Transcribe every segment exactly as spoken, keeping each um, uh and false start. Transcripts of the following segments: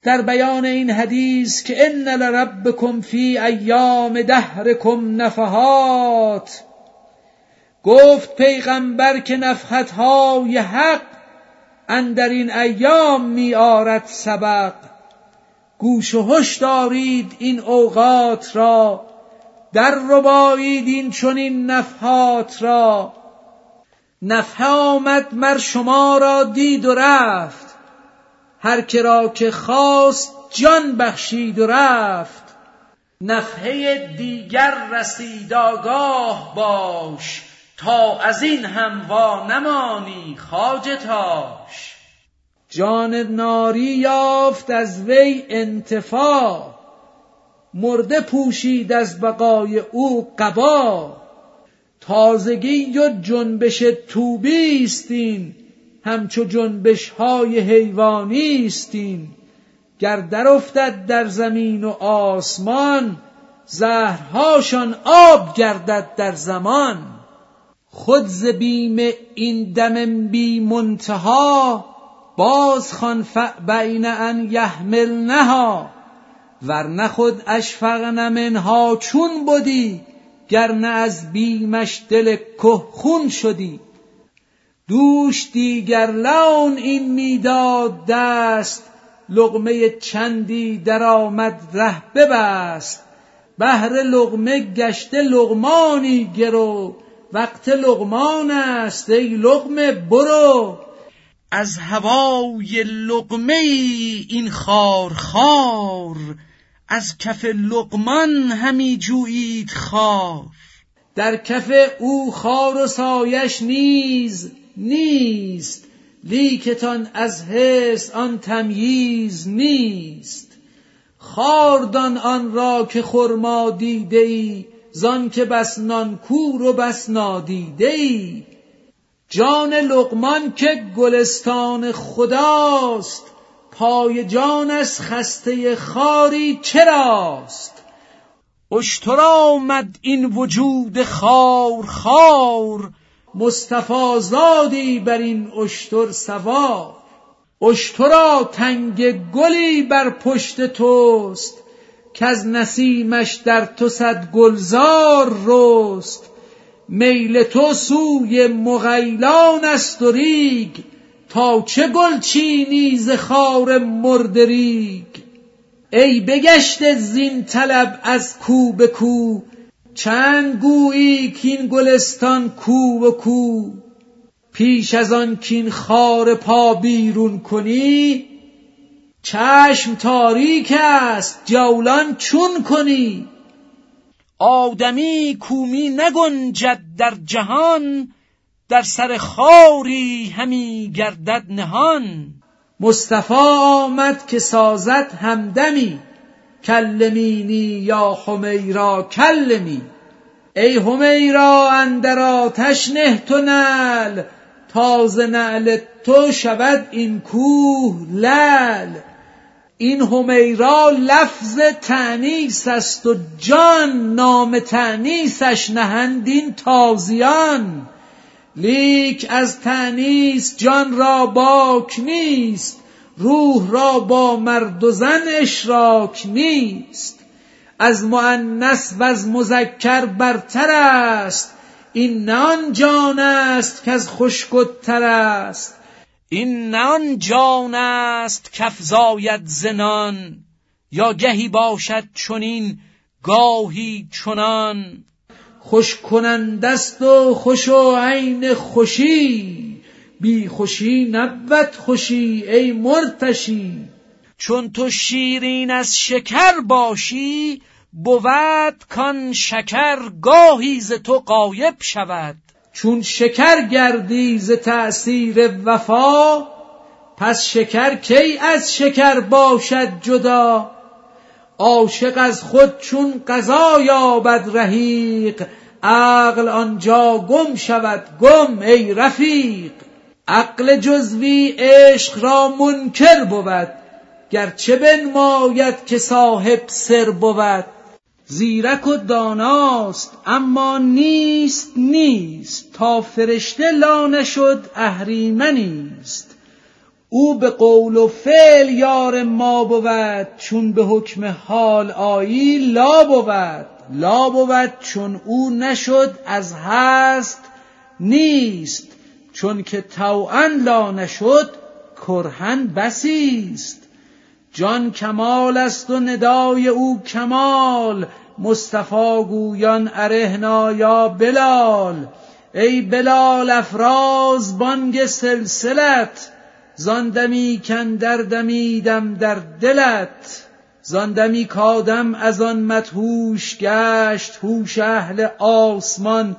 در بیان این حدیث که ان لربکم فی ایام دهرکم نفحات، گفت پیغمبر که نفحت‌های حق اندر این ایام می آرد سبق. گوش و هوش دارید این اوقات را، در ربایید این چنین نفحات را. نفحه آمد مر شما را دید و رفت، هر که را که خواست جان بخشید و رفت. نفحه دیگر رسید آگاه باش، تا از این هم وا نمانی خواجه تاش. جان ناری یافت از وی انتفاع، مرده پوشید از بقای او قبا. تازگی و جنبش طوبی است این، همچو جنبش های حیوانی است این. گر در افتد در زمین و آسمان، زهرهاشان آب گردد در زمان. خود ز بیم این دم بی منتها، باز خوان فأبین ان یحملنها. ورنه خود اشفقن منها چون بدی، گرنه از بیمش دل که خون شدی. دوش دیگر لون این میداد دست، لقمه چندی در آمد ره ببست. بهر لقمه گشته لقمانی گرو، وقت لقمان است ای لقمه برو. از هوای لقمه این خار خار، از کف لقمان همی جویید خار. در کف او خار و سایش نیز نیست، لیکتان از حرص آن تمییز نیست. خاردان آن را که خرما دیده ای، زان که بس نانکور و بس نادیده ای. جان لقمان که گلستان خداست، پای جان از خسته خاری چراست. اشتر آمد این وجود خار خار، مصطفی زادی بر این اشتر سوار. اشترا تنگ گلی بر پشت توست، کز نسیمش در تو صد گلزار رست. میل تو سوی مغیلان است و ریگ، تا چه گل چینی ز خار مرده ریگ. ای بگشته زین طلب از کو به کو، چند گویی کین گلستان کو و کو. پیش از آن کین خار پا بیرون کنی، چشم تاریک است جولان چون کنی. آدمی کومی نگنجد در جهان، در سر خاری همی گردد نهان. مصطفی آمد که سازد همدمی، کلمینی یا حمیرا کلمی. ای حمیرا اندر آتش نه تو نعل، تاز نعل تو شود این کوه لعل. این حمیرا لفظ تأنیث است و جان، نام تأنیثش نهند این تازیان. لیک از تأنیث جان را باک نیست، روح را با مرد و زن اشراک نیست. از مؤنث و از مذکر برتر است، این نه آن جان است که از خشک و تر است. این نه آن جان است کفزاید زنان، یا گهی باشد چنین گاهی چنان. خوش کنندست و خوش و عین خوشی، بی خوشی نبود خوشی ای مرتشی. چون تو شیرین از شکر باشی، بود کان شکر گاهی ز تو غایب شود. چون شکر گردی ز تأثیر وفا، پس شکر کی از شکر باشد جدا. عاشق از خود چون قضا یابد رحیق، عقل آنجا گم شود گم ای رفیق. عقل جزوی عشق را منکر بود، گرچه بنماید که صاحب سر بود. زیرک و داناست اما نیست نیست، تا فرشته لا نشد اهریمنیست. او به قول و فعل یار ما بود، چون به حکم حال آیی لا بود. لا بود چون او نشد از هست نیست، چون که طوعا لا نشد کرهن بسیست. جان کمال است و ندای او کمال، مصطفی گویان ارهنا یا بلال. ای بلال افراز بانگ سلسلت، زان دمی کاندر دمیدم در دلت. زان دمی کآدم از آن مدهوش گشت، هوش اهل آسمان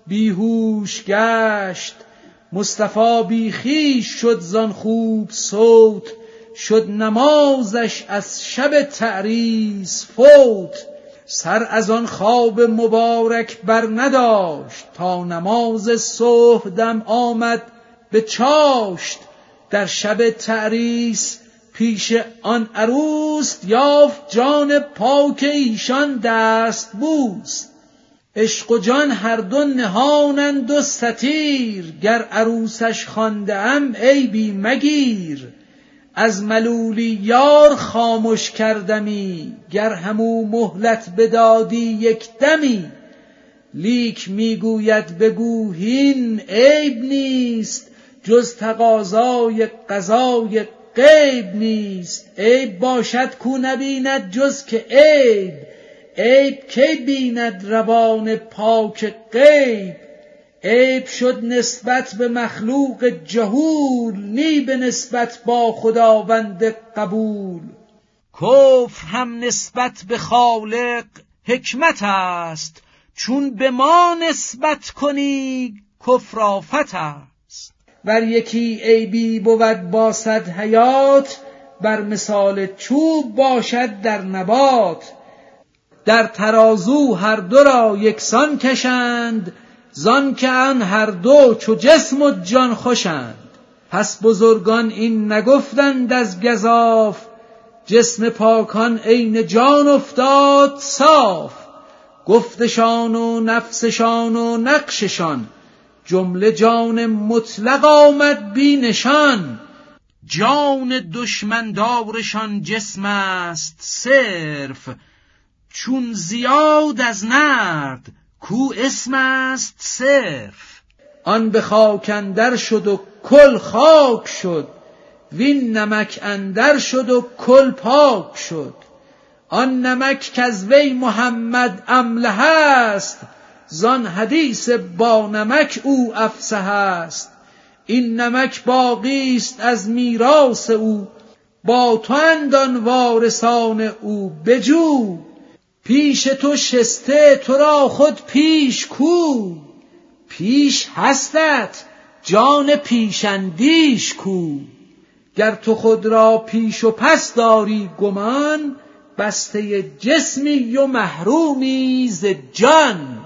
بیهوش گشت. مصطفی بی خویش شد زان خوب صوت، شد نمازش از شب تعریس فوت. سر از آن خواب مبارک بر نداشت، تا نماز صبح دم آمد به چاشت. در شب تعریس پیش آن عروس، یافت جان پاک ایشان دست بوس. عشق و جان هر دو نهانند و ستیر، گر عروسش خوانده ام عیبی مگیر. از ملولی یار خامش کردمی، گر همو مهلت بدادی یک دمی. لیک میگوید بگو هین عیب نیست، جز تقاضای قضای غیب نیست. عیب باشد کو نبیند جز که عیب، عیب کی بیند روان پاک غیب. عیب شد نسبت به مخلوق جهول، نی به نسبت با خداوند قبول. کفر هم نسبت به خالق حکمت است، چون به ما نسبت کنی کفر آفت است. ور یکی عیبی بود با صد حیات، بر مثال چوب باشد در نبات. در ترازو هر دو را یکسان کشند، زان که آن هر دو چو جسم و جان خوشند. پس بزرگان این نگفتند از گزاف، جسم پاکان عین جان افتاد صاف. گفتشان و نفسشان و نقششان، جمله جان مطلق آمد بی نشان. جان دشمندارشان جسم است صرف، چون زیاد از نرد کو اسم است صرف. آن به خاک اندر شد و کل خاک شد، وین نمک اندر شد و کل پاک شد. آن نمک کز وی محمد امله است، زان حدیث با نمک او افصح است. این نمک باقی است از میراث او، با تو اند آن وارثان او بجو. پیش تو شسته تو را خود پیش کو، پیش هستت جان پیش اندیش کو. گر تو خود را پیش و پس داری گمان، بسته جسمی و محرومی ز جان.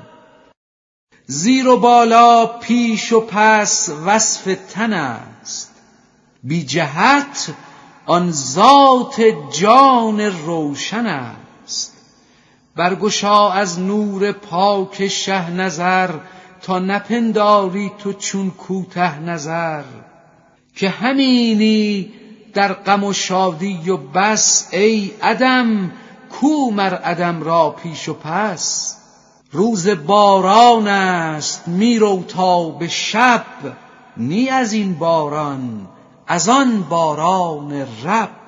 زیر و بالا پیش و پس وصف تن است، بی جهت آن ذات جان روشن است. برگشا از نور پاک شه نظر، تا نپنداری تو چون کوته نظر. که همینی در غم و شادی و بس، ای عدم کو مر عدم را پیش و پس. روز باران است میرو تا به شب، نی از این باران از آن باران رب.